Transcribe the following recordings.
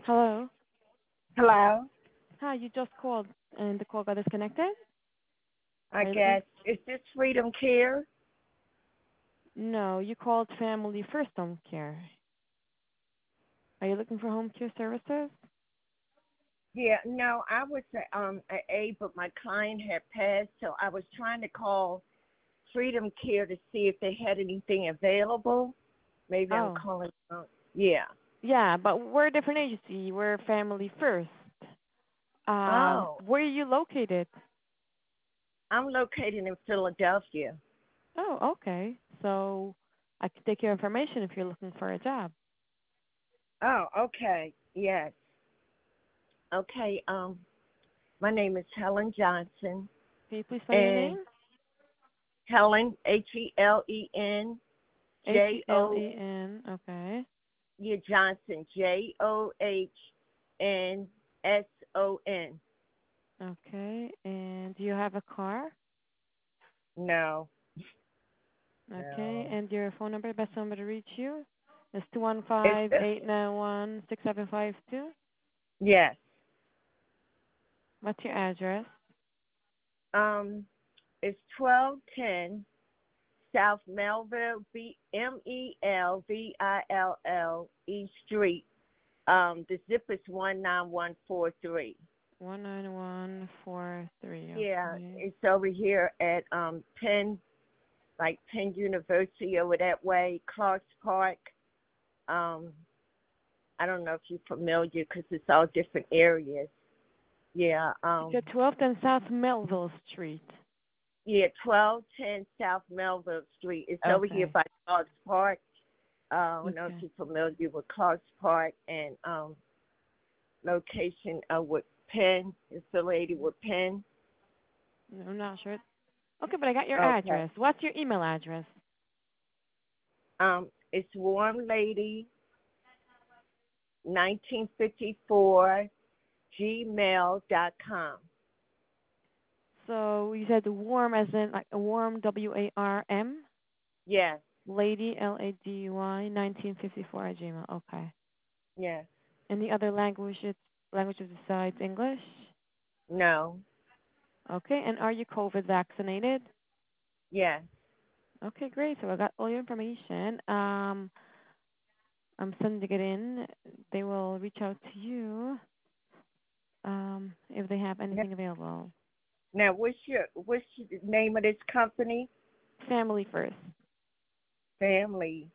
Hello. Hello? Hi, you just called and the call got disconnected? I Are you looking? guess. Is this Freedom Care? No, you called Family First Home Care. Are you looking for home care services? Yeah, no, I was a but my client had passed, so I was trying to call Freedom Care to see if they had anything available. Maybe I'm Oh, calling. Yeah. yeah, but we're a different agency. We're Family First. Oh, Where are you located? I'm located in Philadelphia. Oh, okay. So I can take your information if you're looking for a job. Oh, okay. Yes. Okay. My name is Helen Johnson, Can you please spell your and name? Helen Helen Jon. Helen. Okay. Yeah, Johnson Johnson. Okay. And do you have a car? No, Okay, no. and your phone number, best number to reach you is It's 215-891-6752. yes. What's your address? It's 1210 South Melville Melville East Street. The zip is 19143. 19143. Yeah, Okay. it's over here at Penn, like Penn University over that way, Clark's Park. Um, I don't know if you're familiar because it's all different areas. Yeah, It's at 1210 South Melville Street. yeah, 1210 South Melville Street. It's over here Okay. by Clark's Park. I don't know if Okay. you're familiar with Clark's Park and location with Penn, affiliated with Penn. No, I'm not sure. Okay, but I got your Okay. address. What's your email address? It's Warm Lady 1954 gmail.com. So you said warm as in like a warm, WARM? Yes, Lady, LADY, 1954 at Gmail. Okay. yes. Any other languages besides English? No, Okay. And are you COVID vaccinated? yes. Okay, great. So I got all your information. I'm sending it in. They will reach out to you if they have Now, anything available. what's the name of this company? Family first. Family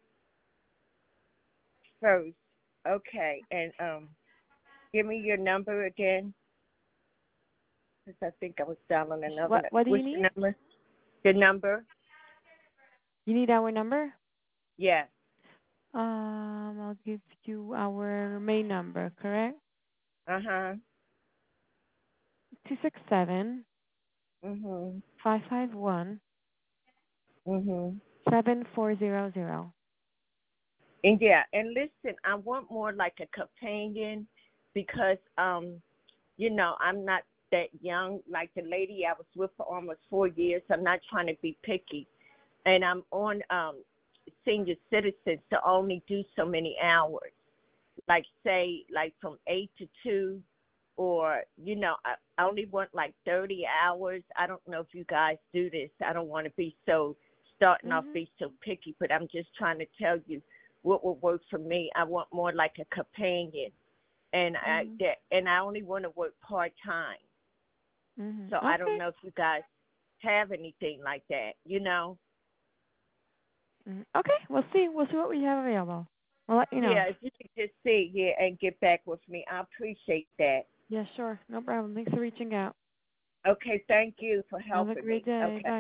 First. Okay, and give me your number again, because I think I was dialing another. What do you What's need? the number? The number? You need our number? Yes. I'll give you our main number, correct? Uh-huh. 267 Mhm. 551 Mhm. 7400. And yeah, and listen, I want more like a companion because I'm not that young like the lady I was with for almost 4 years. I'm not trying to be picky. And I'm on senior citizens to only do so many hours. Like say like from 8 to 2, or I only want like 30 hours. I don't know if you guys do this. I don't want to be so starting off Mhm. be so picky, but I'm just trying to tell you what will work for me. I want more like a companion, and Mhm. I only want to work part time. Mhm. So I don't Okay. know if you guys have anything like that. Mhm. Okay. We'll see. We'll see what we have available. We'll let you know. Yeah, if you could just see, yeah, and get back with me, I appreciate that. Yeah, sure. No problem. Thanks for reaching out. Okay, thank you for Have a helping great me. day. Okay. Bye.